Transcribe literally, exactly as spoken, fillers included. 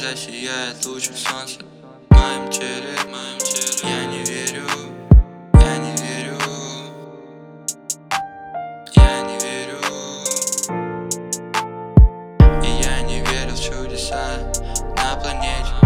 когда сияет лучик солнца в моем теле, в моем теле. Я не верю, я не верю, я не верю. И я не верил в чудеса на планете.